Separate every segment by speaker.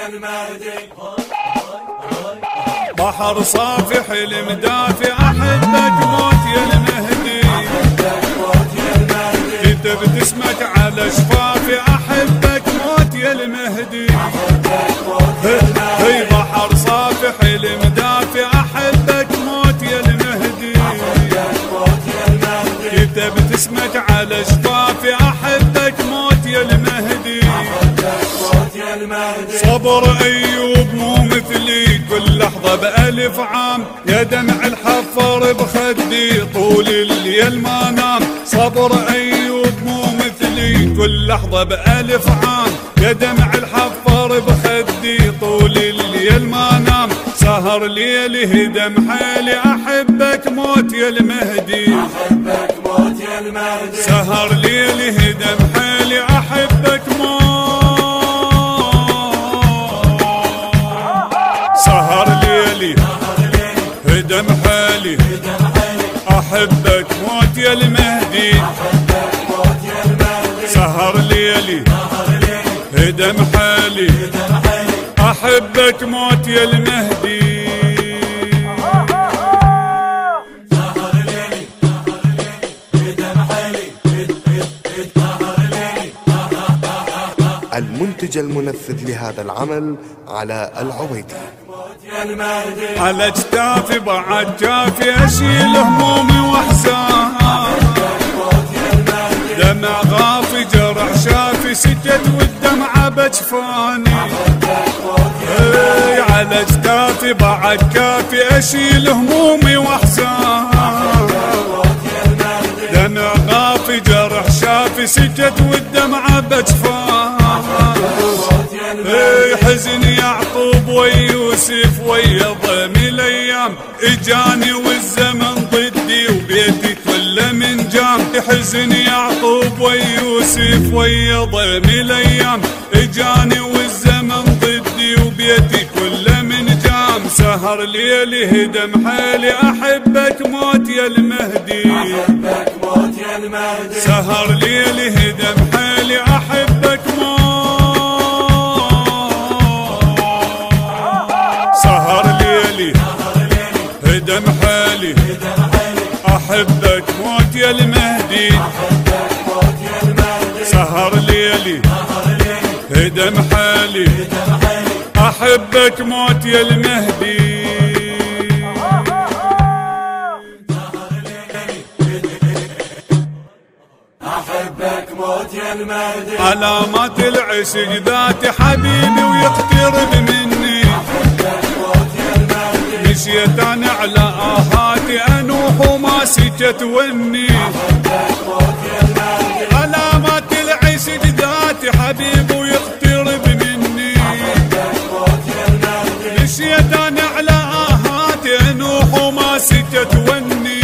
Speaker 1: بحر صافي حلم دافي أحبك موت يا المهدي، كتبت اسمك على شفافي أحبك موت يا المهدي. هي بحر صافي حلم دافي أحبك موت يا المهدي، كتبت اسمك على شفافي أحبك موت يا المهدي. صبر أيوب مو مثلي كل لحظة بألف عام، يا دمع الحفر بخدي طول الليل ما نام. صبر أيوب مو مثلي كل لحظة بألف عام، يا دمع الحفر بخدي طول الليل ما نام. سهر ليلي هدم حالي أحبك موت يا المهدي،
Speaker 2: أحبك موت يا المهدي.
Speaker 1: سهر ليلي هدم حالي أحبك موت، سهر ليلي هدم حالي أحبك موت يا المهدي، سهر ليلي هدم حالي أحبك موت يا المهدي.
Speaker 3: المنتج المنفذ لهذا العمل على العويدي.
Speaker 1: على جتافي بعد جافي أشيل همومي وأحزان، دمع غافي جرح شافي سجد والدمعة بجفاني. على جتافي بعد كافي أشيل همومي وأحزان، دمع غافي جرح شافي سجد والدمعة بجفاني. حزن يعقوب ويوسف ويا ضيمي الايام، اجاني والزمن ضدي وبيتي كله من جام. حزن يعقوب ويوسف ويا ضيمي الايام، اجاني والزمن ضدي وبيتي كله من جام. سهر ليلي هدم حالي احبك موت يا المهدي،
Speaker 2: أحبك موت يا المهدي.
Speaker 1: سهر ليلي هدم حالي احبك موت، سهر ليلي هدم حالي أحبك موت يا المهدي، سهر ليلي هدم حالي أحبك موت يا المهدي.
Speaker 2: أحبك موت يا المهدي.
Speaker 1: علامات العشق ذاتي حبيبي ويقترب مني، مشيت انا على آهاتي انوح وما سكت وني. علامات العشق ذاتي حبيبي ويقترب مني، مشيت انا على آهاتي انوح وما سكت وني.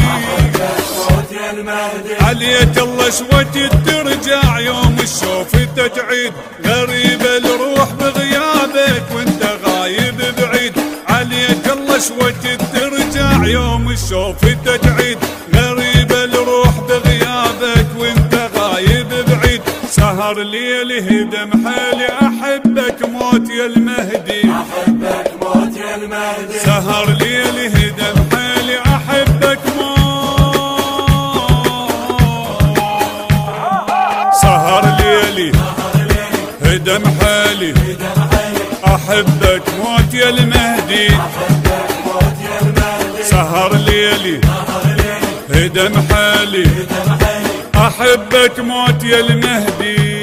Speaker 1: عليك الله شويت ترجع يوم الشوف تعيد، غريب الروح بغيابك وانت غايب بعيد. عليك الله شويت ترجع يوم الشوف تعيد، غريب الروح بغيابك وانت غايب بعيد. سهر ليلي هدم حالي احبك موت يا المهدي،
Speaker 2: أحبك موت يا المهدي.
Speaker 1: سهر ليلي هدم حالي احبك موت، سهر ليلي هدم حالي أحبك موت يا المهدي، سهر ليلي هدم حالي أحبك موت يا المهدي.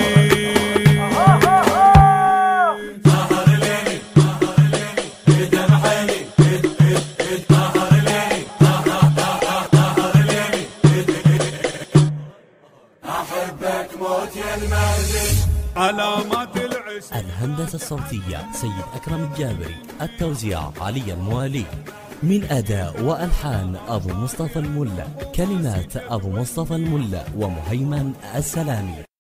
Speaker 2: أحبك موت يا المهدي.
Speaker 1: علامات العشق.
Speaker 4: الهندسة الصوتية سيد أكرم الجابري، التوزيع علي الموالي، من أداء وألحان أبو مصطفى الملا، كلمات أبو مصطفى الملا ومهيمن السلامي.